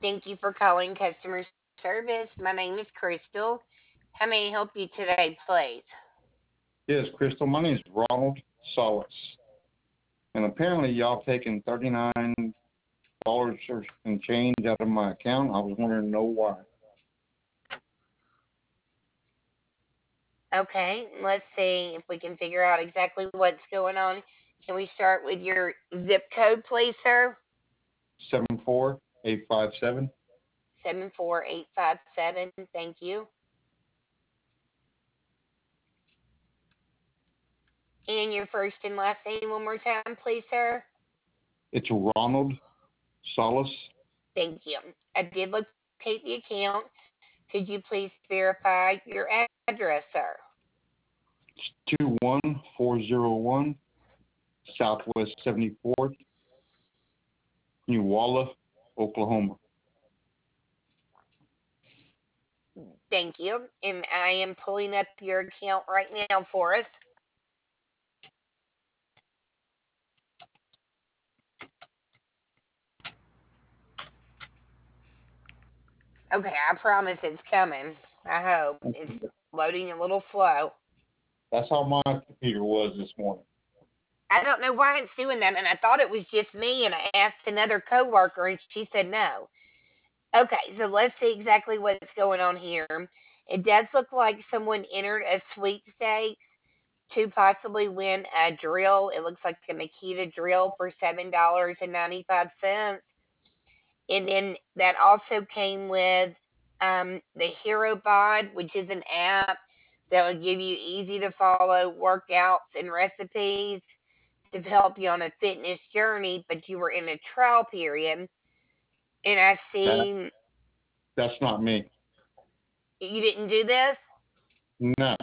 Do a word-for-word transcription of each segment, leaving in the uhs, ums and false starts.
Thank you for calling customer service. My name is Crystal. How may I help you today, please? Yes, Crystal. My name is Ronald Solis, and apparently y'all taking thirty nine dollars and change out of my account. I was wondering to know why. Okay, let's see if we can figure out exactly what's going on. Can we start with your zip code, please, sir? Seven four eight five seven. seven four eight five seven. Thank you. And your first and last name one more time, please, sir. It's Ronald Solis. Thank you. I did locate the account. Could you please verify your address, sir? It's two one four zero one Southwest Seventy Fourth, New Walla, Oklahoma. Thank you. And I am pulling up your account right now for us. Okay, I promise it's coming. I hope. It's loading a little slow. That's how my computer was this morning. I don't know why it's doing that, and I thought it was just me, and I asked another coworker, and she said no. Okay, so let's see exactly what's going on here. It does look like someone entered a sweepstakes to possibly win a drill. It looks like a Makita drill for seven dollars and ninety five cents, and then that also came with um, the Hero Bod, which is an app that will give you easy to follow workouts and recipes to help you on a fitness journey. But you were in a trial period, and I That see that's not me. you didn't do this. No.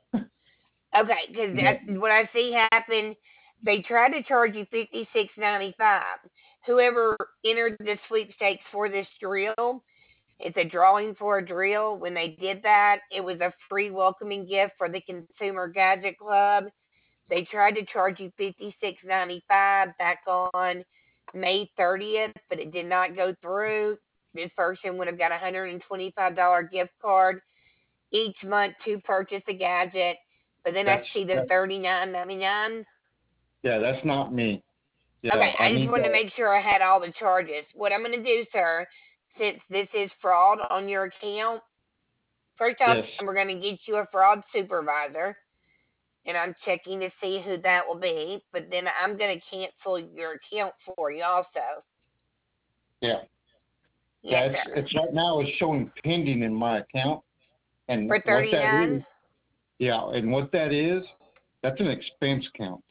Okay, because No. that's what I see happen. They tried to charge you fifty six ninety five. Whoever entered the sweepstakes for this drill, it's a drawing for a drill. When they did that, it was a free welcoming gift for the Consumer Gadget Club. They tried to charge you fifty six ninety five back on May thirtieth, but it did not go through. This person would have got a one hundred twenty-five dollars gift card each month to purchase a gadget. But then I That's see the that. thirty-nine ninety-nine. Yeah, that's not me. Yeah, Okay, I I just need wanted to that. make sure I had all the charges. What I'm going to do, sir, since this is fraud on your account, first off, Yes. we're going to get you a fraud supervisor, and I'm checking to see who that will be. But then I'm going to cancel your account for you also. Yeah. Yes, Yeah. It's sir. it's right now it's showing pending in my account, and For what that is. thirty-nine. Yeah, and what that is, that's an expense count.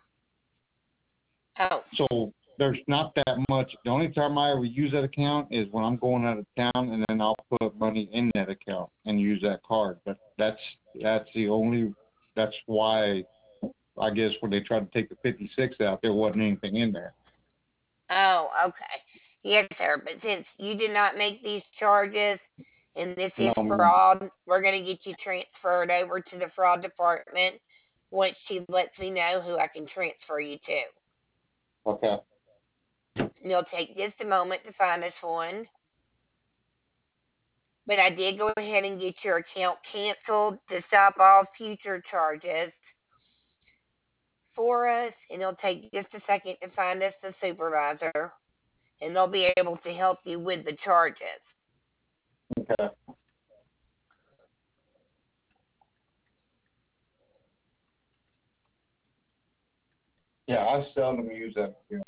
Oh, So there's not that much. The only time I ever use that account is when I'm going out of town, and then I'll put money in that account and use that card. But that's that's the only. That's why I guess when they tried to take the fifty-six out, there wasn't anything in there. oh, okay. Yes, sir. But since you did not make these charges and this is No, ma'am. fraud, we're going to get you transferred over to the fraud department once she lets me know who I can transfer you to. Okay. And it'll take just a moment to find this one. But I did go ahead and get your account canceled to stop all future charges for us. And it'll take just a second to find us the supervisor. And they'll be able to help you with the charges. Okay. Yeah, I seldom use that account.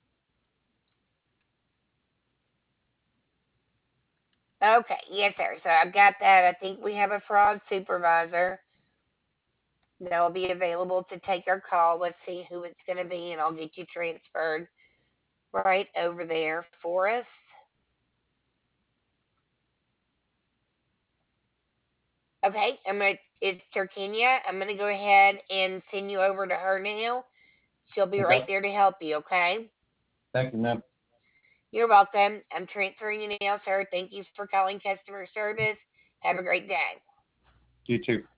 Okay, yes, sir. So I've got that. I think we have a fraud supervisor that will be available to take our call. Let's see who it's going to be, and I'll get you transferred right over there for us. Okay, I'm gonna. It's Turkenia. I'm gonna go ahead and send you over to her now. She'll be right Okay. there to help you. Okay. Thank you, ma'am. You're welcome. I'm transferring you now, sir. Thank you for calling customer service. Have a great day. You too.